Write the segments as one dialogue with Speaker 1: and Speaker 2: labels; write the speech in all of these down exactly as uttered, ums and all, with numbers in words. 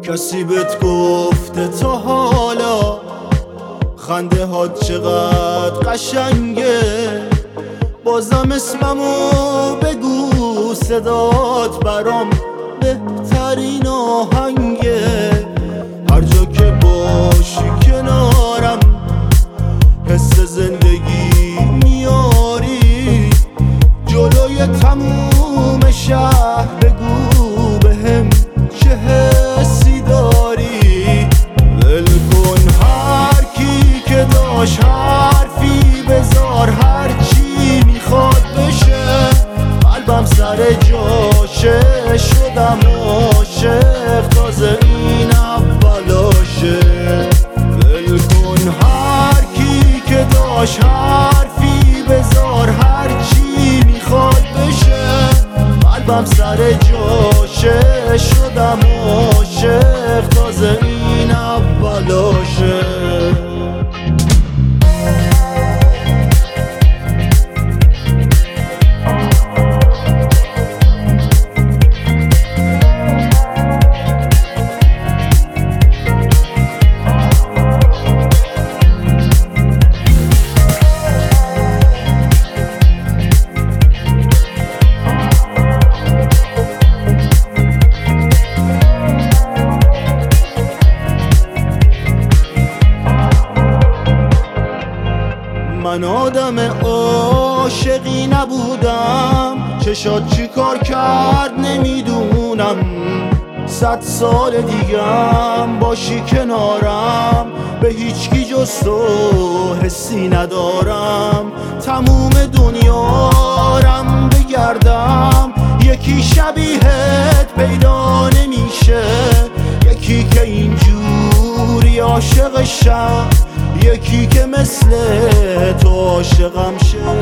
Speaker 1: کسی بهت گفته تا حالا خنده ها چقدر قشنگه؟ بازم اسممو بگو، صدات برام بهترین آهنگه. هر جا که باشی کنارم حس زندگی میاری. جلوی تموم شهر بگو بهم چه حسی داری. ول کن هر کی که داشت حرفی بذار، هر چی میخواد بشه. قلبم سر جاشه، شدم عاشق، تازه این اولاشه. ول کن هر کی که داشت حرفی بذار، هر چی میخواد بشه. قلبم سر جاشه، شدم عاشق، تازه این اولاشه. من آدم عاشقی نبودم، چشات چی کار کرد نمیدونم. صد سال دیگم باشی کنارم، به هیچکی جز تو حسی ندارم. تموم دنیارم بگردم، یکی شبیهت پیدا نمیشه. یکی که اینجوری عاشقشم، یکی که مثل تو عاشقم شه.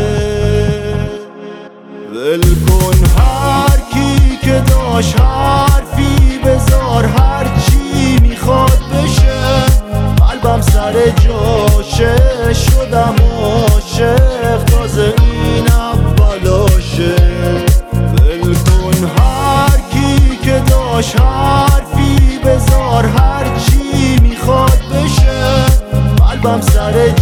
Speaker 1: ول کن هر کی که داشت حرفی بذار، هر چی میخواد بشه. قلبم سر جاشه، شدم عاشق، تازه این اولاشه. ول کن هر کی که داشت حرفی بذار، هر چی میخواد بشه. قلبم سر